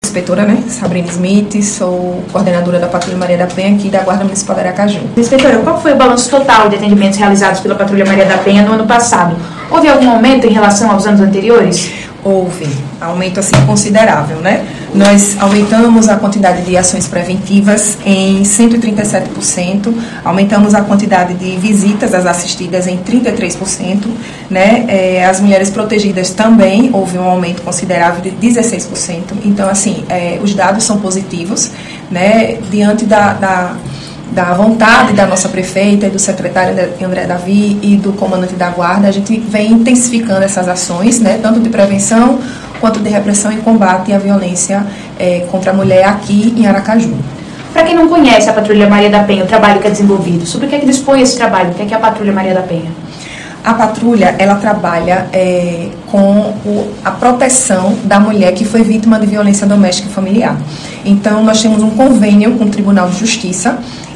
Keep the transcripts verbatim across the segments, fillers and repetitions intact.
inspetora, né, Sabrina Smith, sou coordenadora da Patrulha Maria da Penha aqui da Guarda Municipal de Aracaju. Inspetora, qual foi o balanço total de atendimentos realizados pela Patrulha Maria da Penha no ano passado? Houve algum aumento em relação aos anos anteriores? Houve aumento assim considerável, né? Nós aumentamos a quantidade de ações preventivas em cento e trinta e sete por cento, aumentamos a quantidade de visitas às assistidas em trinta e três por cento, né? É, as mulheres protegidas também houve um aumento considerável de dezesseis por cento. Então, assim, é, os dados são positivos, né? Diante da, da da vontade da nossa prefeita e do secretário André Davi e do comandante da Guarda, a gente vem intensificando essas ações, né, tanto de prevenção quanto de repressão e combate à violência é, contra a mulher aqui em Aracaju. Para quem não conhece a Patrulha Maria da Penha, o trabalho que é desenvolvido, sobre o que é que dispõe esse trabalho? O que é, que é a Patrulha Maria da Penha? A patrulha, ela trabalha é, com o, a proteção da mulher que foi vítima de violência doméstica e familiar. Então, nós temos um convênio com o Tribunal de Justiça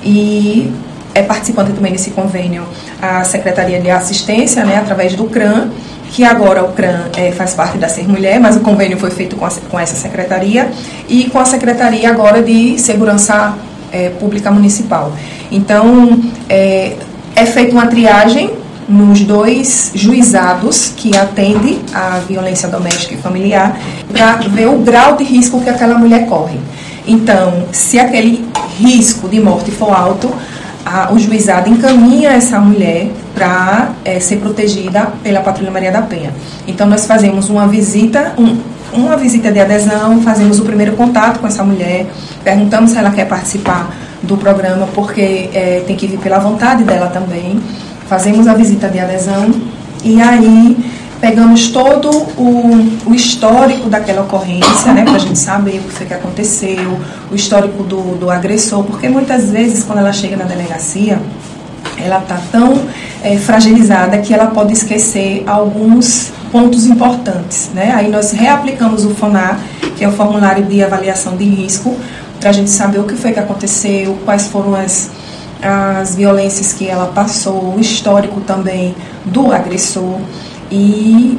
e é participante também desse convênio a Secretaria de Assistência, né, através do CRAM, que agora o CRAM é, faz parte da Ser Mulher, mas o convênio foi feito com, a, com essa secretaria e com a Secretaria agora de Segurança é, Pública Municipal. Então, é, é feita uma triagem nos dois juizados que atendem a violência doméstica e familiar para ver o grau de risco que aquela mulher corre. Então, se aquele risco de morte for alto, a, o juizado encaminha essa mulher para é, ser protegida pela Patrulha Maria da Penha. Então, nós fazemos uma visita, um, uma visita de adesão, fazemos o primeiro contato com essa mulher, perguntamos se ela quer participar do programa, porque é, tem que vir pela vontade dela também. Fazemos a visita de adesão e aí pegamos todo o, o histórico daquela ocorrência, né, para a gente saber o que foi que aconteceu, o histórico do, do agressor, porque muitas vezes quando ela chega na delegacia, ela está tão é, fragilizada que ela pode esquecer alguns pontos importantes, né? Aí nós reaplicamos o FONAR, que é o formulário de avaliação de risco, para a gente saber o que foi que aconteceu, quais foram as as violências que ela passou, o histórico também do agressor e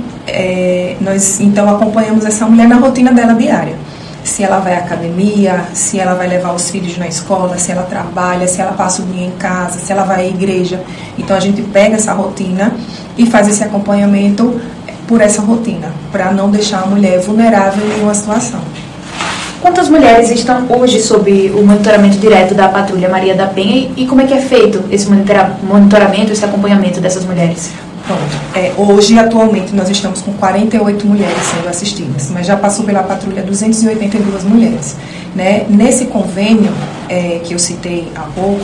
é, nós então acompanhamos essa mulher na rotina dela diária. Se ela vai à academia, se ela vai levar os filhos na escola, se ela trabalha, se ela passa o dia em casa, se ela vai à igreja. Então a gente pega essa rotina e faz esse acompanhamento por essa rotina, para não deixar a mulher vulnerável em uma situação. Quantas mulheres estão hoje sob o monitoramento direto da Patrulha Maria da Penha e como é que é feito esse monitoramento, esse acompanhamento dessas mulheres? Pronto. É, hoje, atualmente, nós estamos com quarenta e oito mulheres sendo assistidas, mas já passou pela patrulha duzentas e oitenta e duas mulheres. Né? Nesse convênio é, que eu citei há pouco,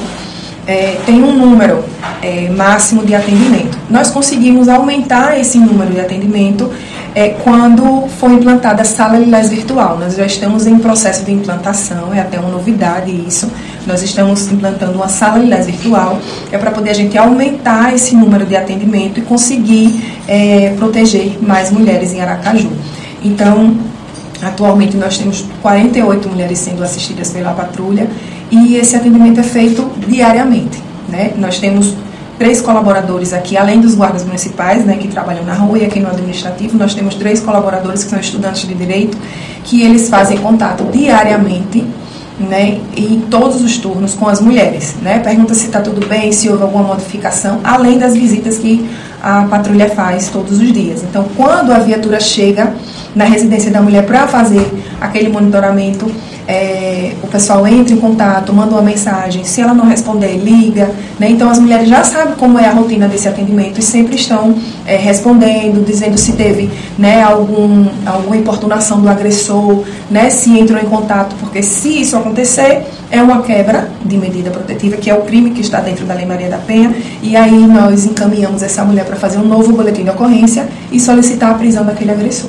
é, tem um número é, máximo de atendimento. Nós conseguimos aumentar esse número de atendimento É, quando foi implantada a Sala Lilás Virtual. Nós já estamos em processo de implantação, é até uma novidade isso. Nós estamos implantando uma Sala Lilás Virtual, é para poder a gente aumentar esse número de atendimento e conseguir é, proteger mais mulheres em Aracaju. Então, atualmente nós temos quarenta e oito mulheres sendo assistidas pela patrulha e esse atendimento é feito diariamente, né? Nós temos três colaboradores aqui, além dos guardas municipais, né, que trabalham na rua e aqui no administrativo, nós temos três colaboradores que são estudantes de direito, que eles fazem contato diariamente, né, em todos os turnos com as mulheres, né, pergunta se está tudo bem, se houve alguma modificação, além das visitas que a patrulha faz todos os dias. Então, quando a viatura chega na residência da mulher para fazer aquele monitoramento, É, o pessoal entra em contato, manda uma mensagem, se ela não responder, liga, né? Então as mulheres já sabem como é a rotina desse atendimento e sempre estão é, respondendo, dizendo se teve, né, algum, alguma importunação do agressor, né, se entrou em contato, porque se isso acontecer, é uma quebra de medida protetiva, que é o crime que está dentro da Lei Maria da Penha, e aí nós encaminhamos essa mulher para fazer um novo boletim de ocorrência e solicitar a prisão daquele agressor.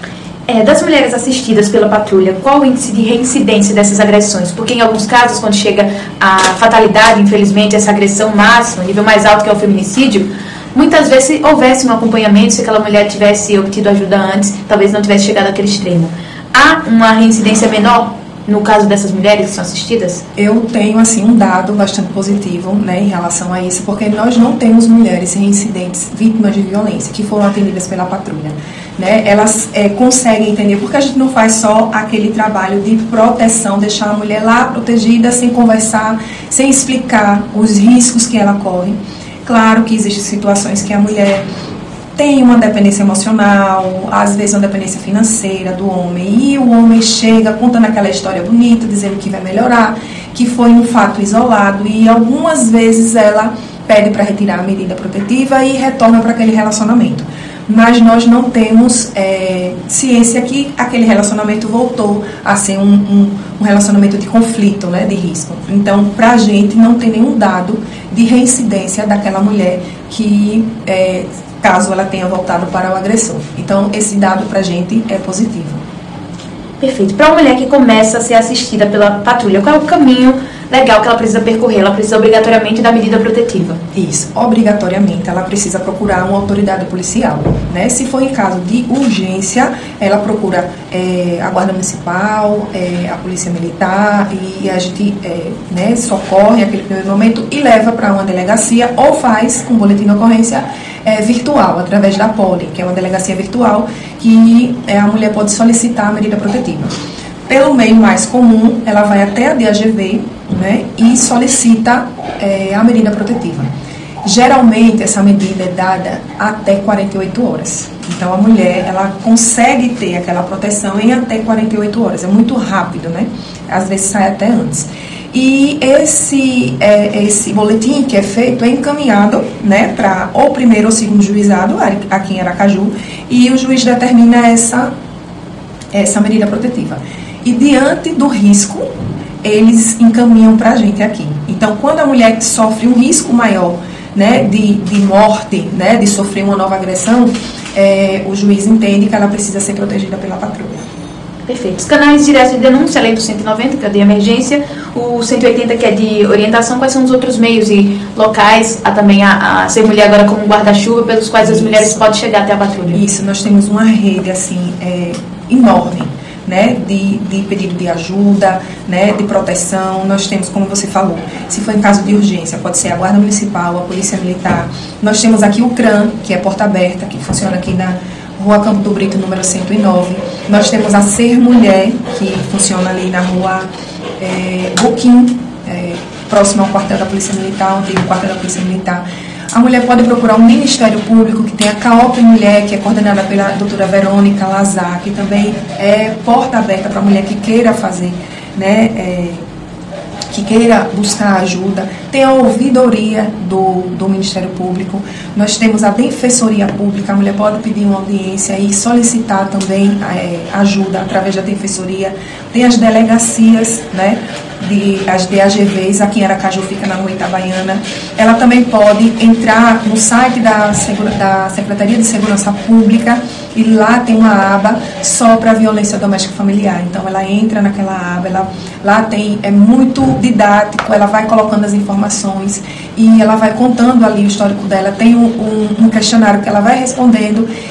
É, das mulheres assistidas pela patrulha, qual o índice de reincidência dessas agressões? Porque em alguns casos, quando chega a fatalidade, infelizmente, essa agressão máxima, nível mais alto que é o feminicídio, muitas vezes se houvesse um acompanhamento, se aquela mulher tivesse obtido ajuda antes, talvez não tivesse chegado àquele extremo. Há uma reincidência menor no caso dessas mulheres que são assistidas? Eu tenho, assim, um dado bastante positivo, né, em relação a isso, porque nós não temos mulheres reincidentes, vítimas de violência, que foram atendidas pela patrulha. Né? Elas é, conseguem entender, porque a gente não faz só aquele trabalho de proteção, deixar a mulher lá protegida, sem conversar, sem explicar os riscos que ela corre. Claro que existem situações que a mulher tem uma dependência emocional, às vezes uma dependência financeira do homem, e o homem chega contando aquela história bonita, dizendo que vai melhorar, que foi um fato isolado, e algumas vezes ela pede para retirar a medida protetiva e retorna para aquele relacionamento. Mas nós não temos é, ciência que aquele relacionamento voltou a ser um, um, um relacionamento de conflito, né, de risco. Então, para a gente, não tem nenhum dado de reincidência daquela mulher que... É, caso ela tenha voltado para o agressor. Então, esse dado para a gente é positivo. Perfeito. Para uma mulher que começa a ser assistida pela patrulha, qual é o caminho legal que ela precisa percorrer? Ela precisa obrigatoriamente da medida protetiva? Isso, obrigatoriamente ela precisa procurar uma autoridade policial, né? Se for em caso de urgência, ela procura é, a Guarda Municipal, é, a Polícia Militar, e a gente é, né, socorre aquele primeiro momento e leva para uma delegacia, ou faz um boletim de ocorrência é, virtual, através da Poli, que é uma delegacia virtual, que é, a mulher pode solicitar a medida protetiva. Pelo meio mais comum, ela vai até a D A G V, né, e solicita é, a medida protetiva. Geralmente, essa medida é dada até quarenta e oito horas. Então, a mulher, ela consegue ter aquela proteção em até quarenta e oito horas. É muito rápido, né? Às vezes sai até antes. E esse, é, esse boletim que é feito é encaminhado, né, para o primeiro ou segundo juizado, aqui em Aracaju, e o juiz determina essa, essa medida protetiva. E diante do risco, eles encaminham para a gente aqui. Então, quando a mulher sofre um risco maior, né, de, de morte, né, de sofrer uma nova agressão, é, o juiz entende que ela precisa ser protegida pela patrulha. Perfeito. Os canais diretos de denúncia, além do cento e noventa, que é de emergência, o cento e oitenta, que é de orientação, quais são os outros meios e locais, há também a, a Ser Mulher agora como guarda-chuva, pelos quais as Isso. mulheres podem chegar até a patrulha? Isso, nós temos uma rede, assim, é, enorme, né, de, de pedido de ajuda, né, de proteção. Nós temos, como você falou, se for em caso de urgência, pode ser a Guarda Municipal, a Polícia Militar. Nós temos aqui o CRAM, que é porta aberta, que funciona aqui na Rua Campo do Brito, número cento e nove. Nós temos a Ser Mulher, que funciona ali na Rua é, Boquim, é, próximo ao quartel da Polícia Militar, onde tem o quartel da Polícia Militar. A mulher pode procurar um Ministério Público, que tem a CAOP Mulher, que é coordenada pela doutora Verônica Lazar, que também é porta aberta para a mulher que queira fazer, né, é, que queira buscar ajuda. Tem a ouvidoria do, do Ministério Público. Nós temos a Defensoria Pública, a mulher pode pedir uma audiência e solicitar também é, ajuda através da Defensoria. Tem as delegacias, né, de, as D A G Vs, aqui em Aracaju fica na Rua Itabaiana. Ela também pode entrar no site da, da Secretaria de Segurança Pública, e lá tem uma aba só para violência doméstica familiar. Então ela entra naquela aba, ela, lá tem, é muito didático, ela vai colocando as informações e ela vai contando ali o histórico dela. Tem um, um, um questionário que ela vai respondendo